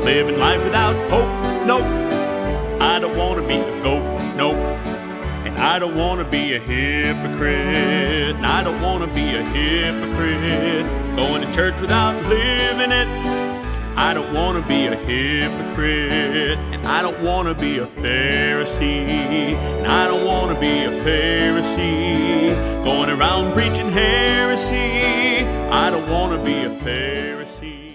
living life without hope. Nope, I don't want to be a goat. Nope, and I don't want to be a hypocrite. And I don't want to be a hypocrite. Going to church without living it. I don't want to be a hypocrite. And I don't want to be a Pharisee. And I don't want to be a Pharisee. Going around preaching heresy. I don't want to be a Pharisee.